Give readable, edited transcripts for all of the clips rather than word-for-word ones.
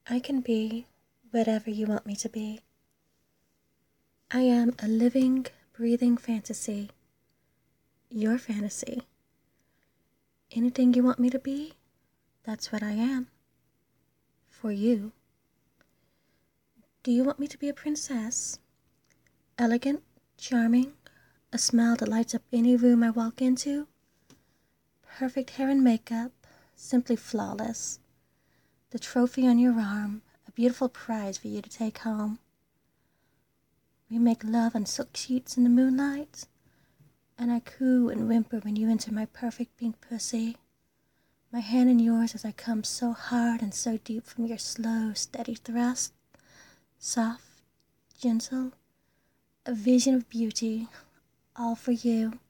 I can be whatever you want me to be. I am a living, breathing fantasy. Your fantasy. Anything you want me to be, that's what I am. For you. Do you want me to be a princess? Elegant, charming, a smile that lights up any room I walk into? Perfect hair and makeup, simply flawless. The trophy on your arm, a beautiful prize for you to take home. We make love on silk sheets in the moonlight, and I coo and whimper when you enter my perfect pink pussy. My hand in yours as I come so hard and so deep from your slow, steady thrust. Soft, gentle, a vision of beauty, all for you.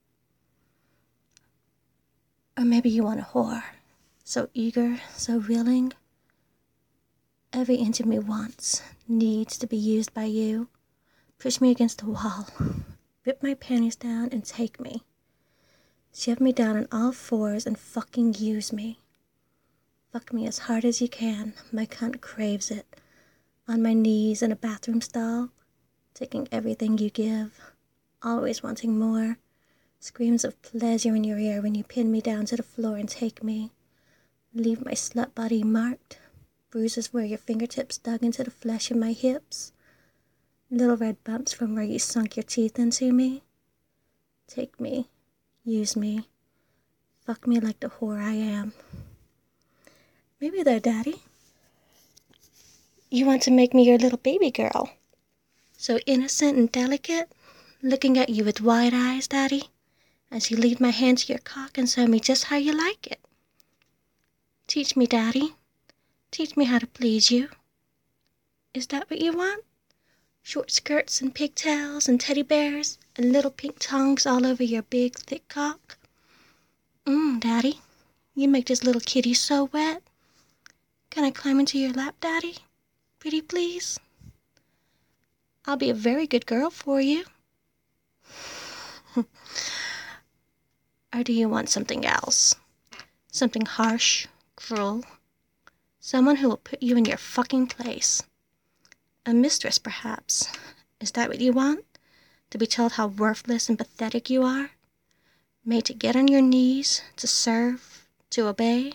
Or maybe you want a whore, so eager, so willing. Every inch of me wants, needs to be used by you. Push me against the wall, rip my panties down and take me. Shove me down on all fours and fucking use me. Fuck me as hard as you can, my cunt craves it. On my knees in a bathroom stall, taking everything you give, always wanting more. Screams of pleasure in your ear when you pin me down to the floor and take me. Leave my slut body marked, bruises where your fingertips dug into the flesh of my hips. Little red bumps from where you sunk your teeth into me. Take me, use me, fuck me like the whore I am. Maybe though, Daddy, you want to make me your little baby girl. So innocent and delicate, looking at you with wide eyes, Daddy, as you lead my hand to your cock and show me just how you like it. Teach me, Daddy. Teach me how to please you. Is that what you want? Short skirts and pigtails and teddy bears and little pink tongues all over your big, thick cock? Daddy, you make this little kitty so wet. Can I climb into your lap, Daddy? Pretty please? I'll be a very good girl for you. Or do you want something else? Something harsh, cruel? Someone who will put you in your fucking place. A mistress, perhaps. Is that what you want? To be told how worthless and pathetic you are? Made to get on your knees, to serve, to obey?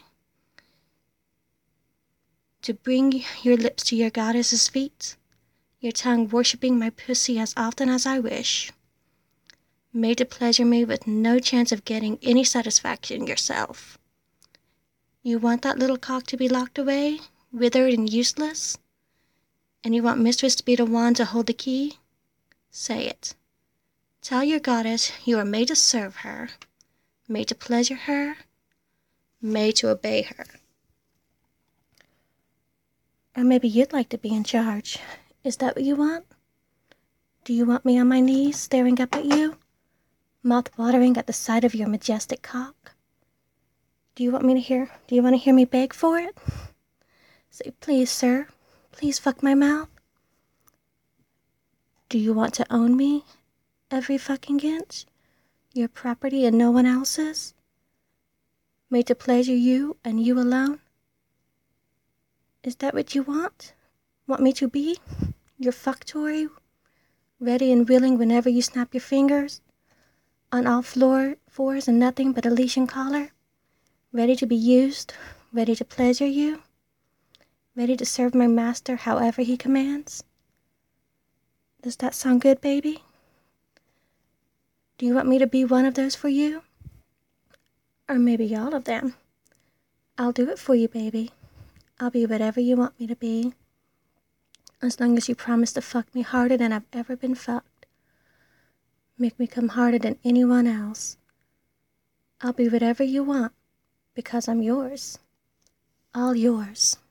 To bring your lips to your goddess's feet? Your tongue worshipping my pussy as often as I wish? Made to pleasure me with no chance of getting any satisfaction yourself? You want that little cock to be locked away, withered and useless? And you want mistress to be the one to hold the key? Say it. Tell your goddess you are made to serve her, made to pleasure her, made to obey her. Or maybe you'd like to be in charge. Is that what you want? Do you want me on my knees, staring up at you, mouth watering at the sight of your majestic cock? Do you want to hear me beg for it? Say, please, sir, please fuck my mouth. Do you want to own me, every fucking inch? Your property and no one else's? Made to pleasure you and you alone? Is that what you want? Want me to be? Your fucktoy? Ready and willing whenever you snap your fingers? On all fours and nothing but a leash and collar? Ready to be used? Ready to pleasure you? Ready to serve my master however he commands? Does that sound good, baby? Do you want me to be one of those for you? Or maybe all of them? I'll do it for you, baby. I'll be whatever you want me to be. As long as you promise to fuck me harder than I've ever been fucked. Make me come harder than anyone else. I'll be whatever you want, because I'm yours. All yours.